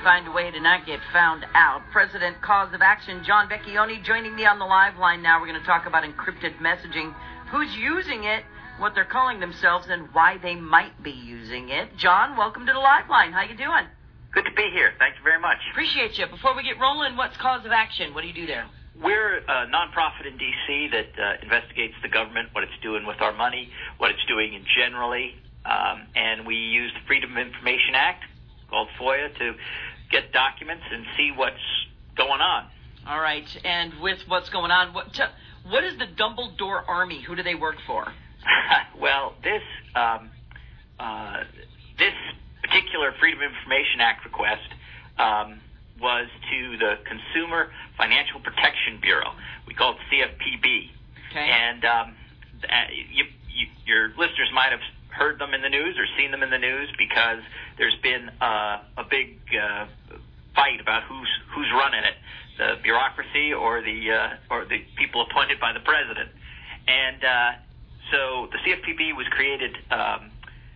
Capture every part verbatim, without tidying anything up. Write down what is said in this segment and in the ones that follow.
find a way to not get found out. President Cause of Action, John Vecchione, joining me on the live line now. We're going to talk about encrypted messaging, who's using it, what they're calling themselves, and why they might be using it. John, welcome to the live line. How you doing? Good to be here. Thank you very much. Appreciate you. Before we get rolling, what's Cause of Action? What do you do there? We're a nonprofit in D C that uh, investigates the government, what it's doing with our money, what it's doing in generally, um, and we use the Freedom of Information Act, called FOIA, to get documents and see what's going on. All right, and with what's going on, what, t- what is the Dumbledore Army? Who do they work for? Well, this um, uh, this particular Freedom of Information Act request um, was to the Consumer Financial Protection Bureau. We call it C F P B. Okay. And um, you, you, your listeners might have heard them in the news or seen them in the news because there's been uh, a big uh, fight about who's who's running it, the bureaucracy or the uh, or the people appointed by the president. And uh, so the C F P B was created um,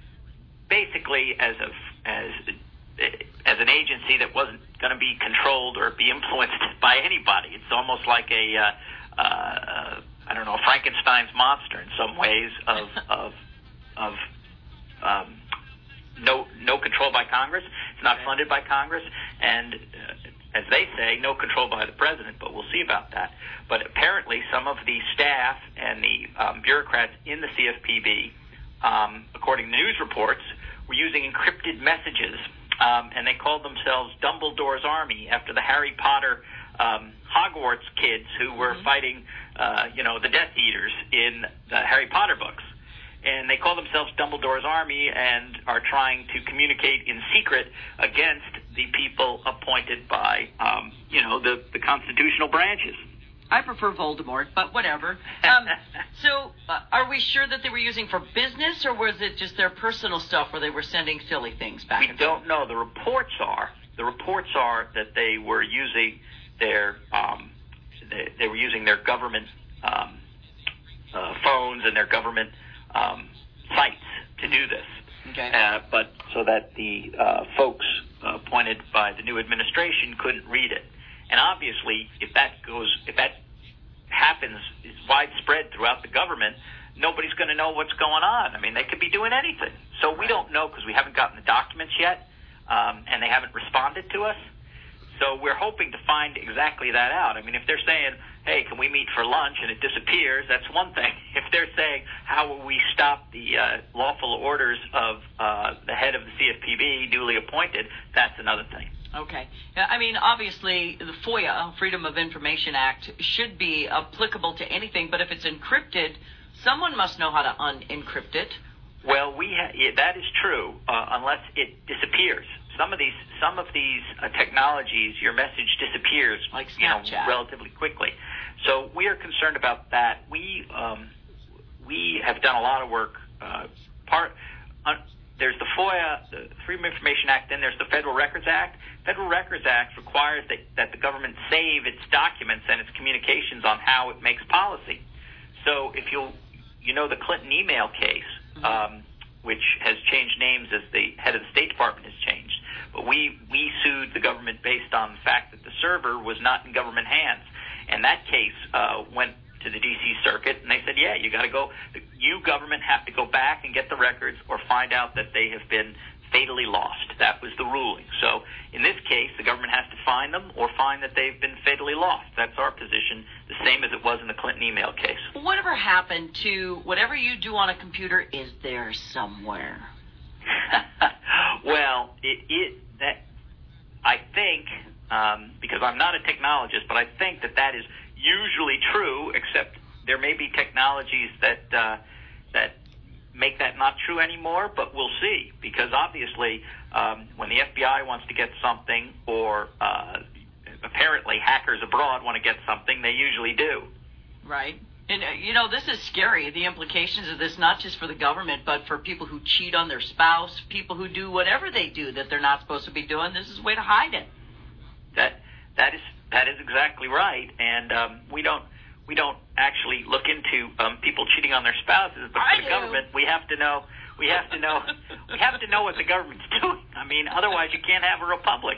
basically as a as as an agency that wasn't going to be controlled or be influenced by anybody. It's almost like a uh, uh, I don't know, Frankenstein's monster in some ways of of of um, no no control by Congress. It's not funded by Congress, and uh, as they say, no control by the president. But we'll see about that. But apparently, some of the staff and the um, bureaucrats in the C F P B, um, according to news reports, were using encrypted messages, um, and they called themselves Dumbledore's Army after the Harry Potter um, Hogwarts kids who were mm-hmm. fighting, uh, you know, the Death Eaters in the Harry Potter books. And they call themselves Dumbledore's Army and are trying to communicate in secret against the people appointed by, um, you know, the, the constitutional branches. I prefer Voldemort, but whatever. Um, so uh, are we sure that they were using for business, or was it just their personal stuff where they were sending silly things back? We don't forth? know. The reports are the reports are that they were using their um, they, they were using their government um, uh, phones and their government um, sites to do this. Okay. Uh, but so that the uh, folks uh, appointed by the new administration couldn't read it. And obviously, if that goes, if that happens, is widespread throughout the government, nobody's going to know what's going on. I mean, they could be doing anything. So we don't know because we haven't gotten the documents yet, um, and they haven't responded to us. So we're hoping to find exactly that out. I mean, if they're saying, hey, can we meet for lunch, and it disappears, that's one thing. If they're saying, how will we stop the uh, lawful orders of uh, the head of the C F P B, duly appointed, that's another thing. Okay. I mean, obviously, the FOIA, Freedom of Information Act, should be applicable to anything, but if it's encrypted, someone must know how to unencrypt it. Well, we ha- yeah, that is true, uh, unless it disappears. Some of these, some of these uh, technologies, your message disappears, like you know, Snapchat, relatively quickly. So we are concerned about that. We um, we have done a lot of work. Uh, part. Uh, There's the FOIA, the Freedom of Information Act, then there's the Federal Records Act. Federal Records Act requires that, that the government save its documents and its communications on how it makes policy. So if you'll, you know, the Clinton email case, mm-hmm. um, which has changed names as the head of the State Department has changed, but we, we sued the government based on the fact that the server was not in government hands. And that case uh, went to the D C Circuit, and they said, yeah, you got to go, you government have to go back and get the records or find out that they have been fatally lost. That was the ruling. So in this case, the government has to find them or find that they've been fatally lost. That's our position, the same as it was in the Clinton email case. Whatever happened to whatever you do on a computer is there somewhere? Well, it, it that I think, um, because I'm not a technologist, but I think that that is usually true, except there may be technologies that uh, that make that not true anymore, but we'll see, because obviously um, when the F B I wants to get something, or uh, apparently hackers abroad want to get something, they usually do. Right. And, uh, you know, this is scary, the implications of this, not just for the government, but for people who cheat on their spouse, people who do whatever they do that they're not supposed to be doing. This is a way to hide it. That that is that is exactly right, and um, we don't we don't actually look into um, people cheating on their spouses, but I for the do. government, we have to know we have to know we have to know what the government's doing. I mean, otherwise you can't have a republic. If,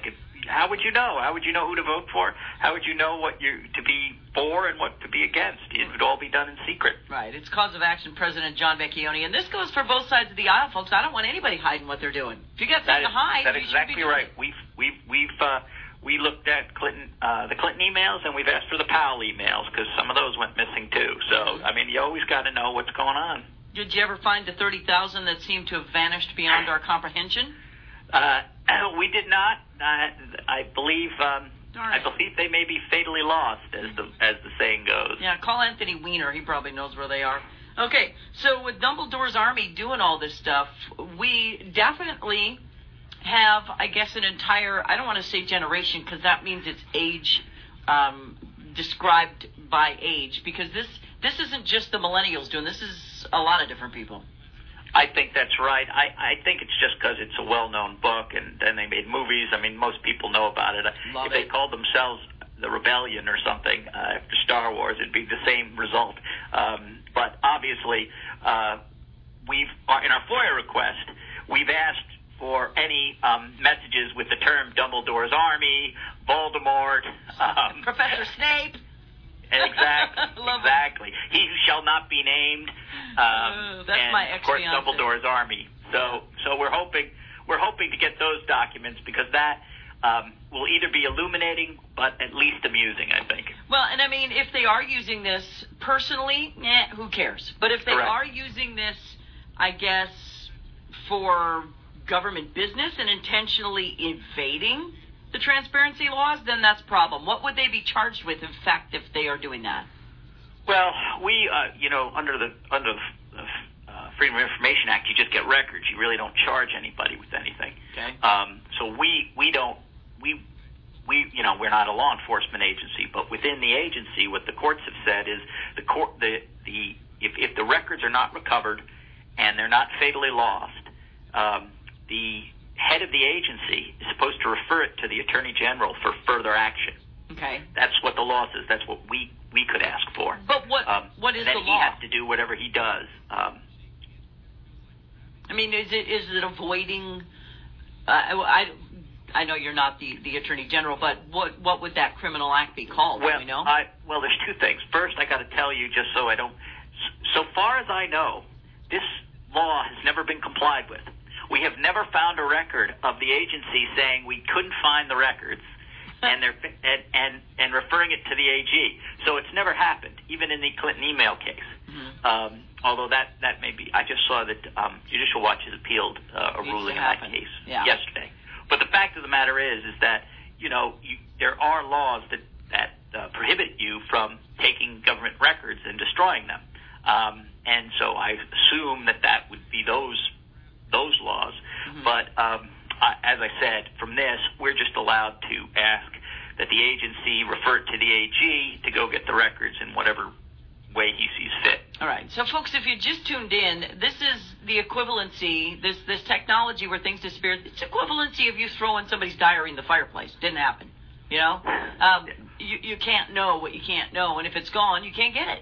how would you know? How would you know who to vote for? How would you know what you to be for and what to be against? It would all be done in secret. Right. It's Cause of Action, President John Vecchione, and this goes for both sides of the aisle, folks. I don't want anybody hiding what they're doing. If you got something That is, to hide, that's you exactly should be right. We've we've we've uh, we looked at Clinton, uh, the Clinton emails, and we've asked for the Powell emails because some of those went missing too. So I mean, you always got to know what's going on. Did you ever find the thirty thousand that seemed to have vanished beyond our comprehension? Uh, we did not. Uh, I believe. Um, right. I believe they may be fatally lost, as the as the saying goes. Yeah, call Anthony Weiner. He probably knows where they are. Okay, so with Dumbledore's army doing all this stuff, we definitely have, I guess, an entire, I don't want to say generation, because that means it's age, um, described by age, because this this isn't just the millennials doing this. This is a lot of different people. I think that's right. I, I think it's just because it's a well-known book, and then they made movies. I mean, most people know about it. Love if it. they called themselves the Rebellion or something uh, after Star Wars, it'd be the same result. Um, but obviously, uh, we've in our FOIA request, we've asked for any um, messages with the term Dumbledore's Army, Voldemort, um, Professor Snape. Exactly. Love exactly. It. He who shall not be named. Um, uh, that's and my of course, ex-fiance. Dumbledore's Army. So, so we're hoping we're hoping to get those documents because that um, will either be illuminating, but at least amusing, I think. Well, and I mean, if they are using this personally, eh, who cares? But if they Correct. are using this, I guess, for government business and intentionally evading the transparency laws, then that's a problem. What would they be charged with, in fact, if they are doing that? Well, we, uh, you know, under the under the uh, Freedom of Information Act, you just get records. You really don't charge anybody with anything. Okay. Um, so we we don't we we you know we're not a law enforcement agency, but within the agency, what the courts have said is the court the the if if the records are not recovered and they're not fatally lost, um, the head of the agency is supposed to refer it to the Attorney General for further action. Okay. That's what the law says. That's what we, we could ask for. But what um, what is and then the he law? has to do whatever he does. Um, I mean, is it is it avoiding? Uh, I, I know you're not the, the Attorney General, but what what would that criminal act be called? well, Do we know? I, well, there's two things. First, I got to tell you, just so I don't. So far as I know, this law has never been complied with. We have never found a record of the agency saying we couldn't find the records, and they're and, and and referring it to the A G. So it's never happened, even in the Clinton email case. Mm-hmm. Um, although that that may be, I just saw that um, Judicial Watch has appealed uh, a Needs ruling to in that happen. case Yeah. yesterday. But the fact of the matter is, is that you know you, there are laws that that uh, prohibit you from taking government records and destroying them, um, and so I assume that that would be those. those laws. Mm-hmm. But um, I, as I said, from this, we're just allowed to ask that the agency refer it to the A G to go get the records in whatever way he sees fit. All right. So, folks, if you just tuned in, this is the equivalency, this this technology where things disappear, it's equivalency of you throwing somebody's diary in the fireplace. Didn't happen. You know? Um, you, you can't know what you can't know, and if it's gone, you can't get it.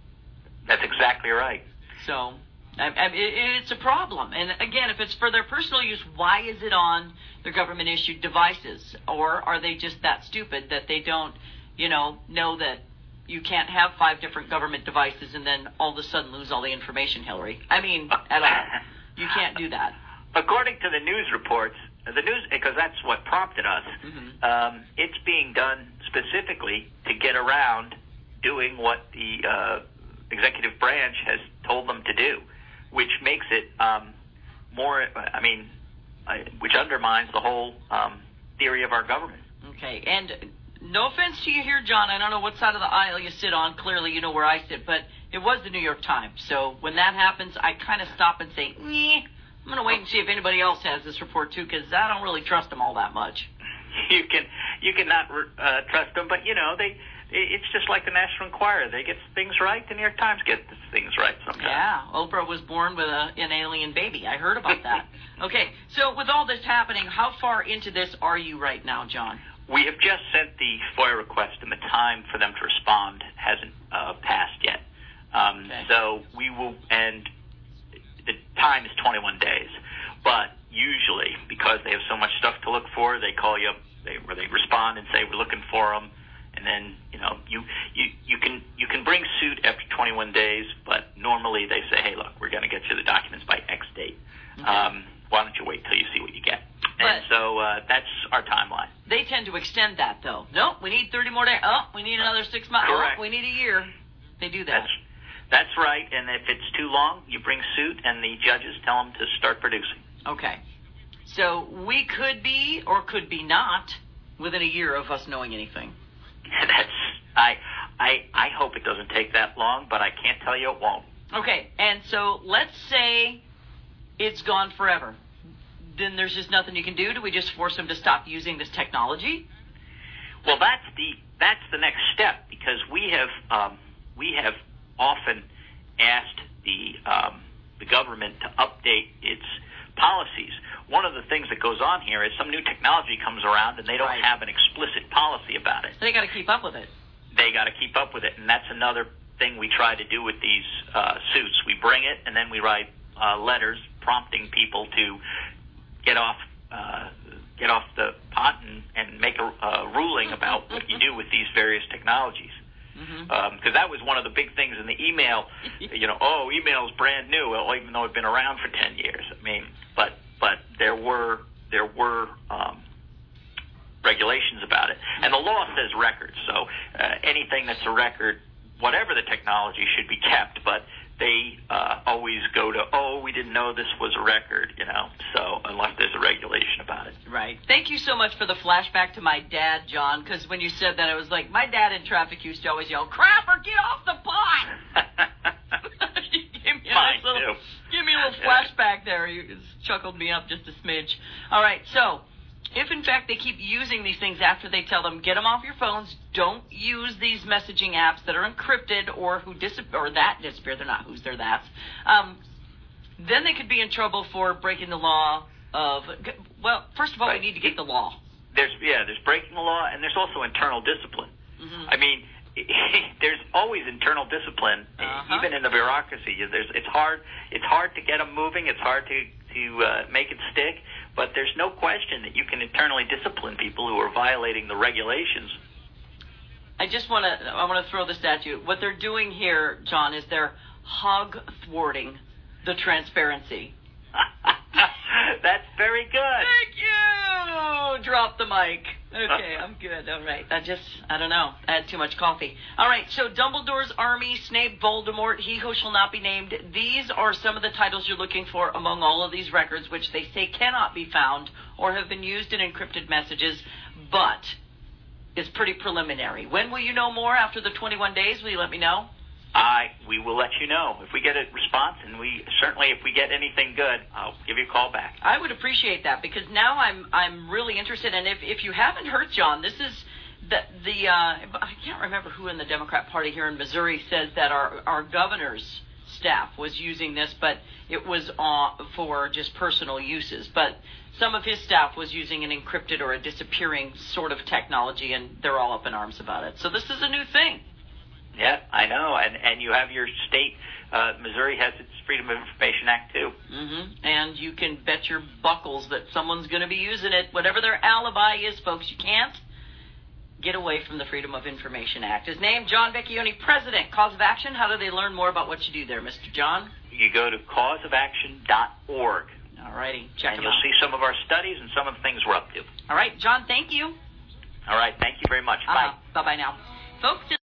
That's exactly right. So... I, I, it, it's a problem. And again, if it's for their personal use, why is it on their government-issued devices? Or are they just that stupid that they don't, you know, know that you can't have five different government devices and then all of a sudden lose all the information, Hillary? I mean, at all. You can't do that. According to the news reports, the news, because that's what prompted us, mm-hmm. um, it's being done specifically to get around doing what the uh, executive branch has told them to do, which makes it um, more, I mean, uh, which undermines the whole um, theory of our government. Okay, and no offense to you here, John. I don't know what side of the aisle you sit on. Clearly, you know where I sit, but it was the New York Times. So when that happens, I kind of stop and say, "Meh, I'm going to wait and see if anybody else has this report too, because I don't really trust them all that much." You can you cannot uh, trust them, but you know they. It's just like the National Enquirer. They get things right. The New York Times gets things right sometimes. Yeah, Oprah was born with a, an alien baby. I heard about that. Okay, so with all this happening, how far into this are you right now, John? We have just sent the FOIA request, and the time for them to respond hasn't uh, passed yet. Um, okay. So we will, and the time is twenty-one days. But usually, because they have so much stuff to look for, they call you up, they, or they respond and say, we're looking for them. And then, you know, you, you, you can you can bring suit after twenty-one days, but normally they say, hey, look, we're going to get you the documents by X date. Okay. Um, why don't you wait till you see what you get? And but so uh, that's our timeline. They tend to extend that, though. No, we need thirty more days. Oh, we need another six months. Correct. Oh, we need a year. They do that. That's, that's right. And if it's too long, you bring suit, and the judges tell them to start producing. Okay. So we could be, or could be not, within a year of us knowing anything. That's I I I hope it doesn't take that long, but I can't tell you it won't. Okay, and so let's say it's gone forever. Then there's just nothing you can do. Do we just force them to stop using this technology? Well, that's the that's the next step, because we have um, we have often asked the um, the government to update its policies. One of the things that goes on here is some new technology comes around and they don't Right. have an explicit policy about it. They got to keep up with it. They got to keep up with it, and that's another thing we try to do with these uh, suits. We bring it, and then we write uh, letters prompting people to get off uh, get off the pot and, and make a uh, ruling about what you do with these various technologies. Because mm-hmm. um, that was one of the big things in the email. You know, oh, email's brand new, well, even though it's been around for ten years. I mean, but but there were there were um, regulations about it, and the law says records. So uh, anything that's a record, whatever the technology, should be kept. But they uh, always go to, oh, we didn't know this was a record, you know. So unless there's a regulation about it. Right. Thank you so much for the flashback to my dad, John, because when you said that, it was like, my dad in traffic used to always yell, "Crapper, get off the pot!" give, me a Mine nice little, too. give me a little flashback there. You chuckled me up just a smidge. All right, so if, in fact, they keep using these things after they tell them, get them off your phones, don't use these messaging apps that are encrypted or who dis- or that disappear, they're not who's, they're that's, um, then they could be in trouble for breaking the law of, well, first of all, Right. we need to get the law. There's yeah, there's breaking the law, and there's also internal discipline. Mm-hmm. I mean, there's always internal discipline, Uh-huh. even in the bureaucracy. There's it's hard it's hard to get them moving. It's hard to to uh, make it stick. But there's no question that you can internally discipline people who are violating the regulations. I just want to I want to throw this at you. What they're doing here, John, is they're hog thwarting the transparency. That's very good. Thank you. Drop the mic. Okay, I'm good. All right. I just, I don't know. I had too much coffee. All right. So Dumbledore's army, Snape, Voldemort, he who shall not be named. These are some of the titles you're looking for among all of these records, which they say cannot be found or have been used in encrypted messages, but is pretty preliminary. When will you know more? After the twenty-one days? Will you let me know? I we will let you know if we get a response, and we certainly, if we get anything good, I'll give you a call back. I would appreciate that, because now I'm I'm really interested. And if, if you haven't heard, John, this is the the uh, I can't remember who in the Democrat Party here in Missouri says that our our governor's staff was using this, but it was uh, for just personal uses. But some of his staff was using an encrypted or a disappearing sort of technology, and they're all up in arms about it. So this is a new thing. Yeah, I know, and and you have your state. Uh, Missouri has its Freedom of Information Act too. Mm-hmm. And you can bet your buckles that someone's going to be using it, whatever their alibi is, folks. You can't get away from the Freedom of Information Act. His name, John Vecchione, President. Cause of Action. How do they learn more about what you do there, Mister John? You go to cause of action dot org. All righty, check and them you'll out. see some of our studies and some of the things we're up to. All right, John. Thank you. All right, thank you very much. Uh-huh. Bye. Bye bye now, folks.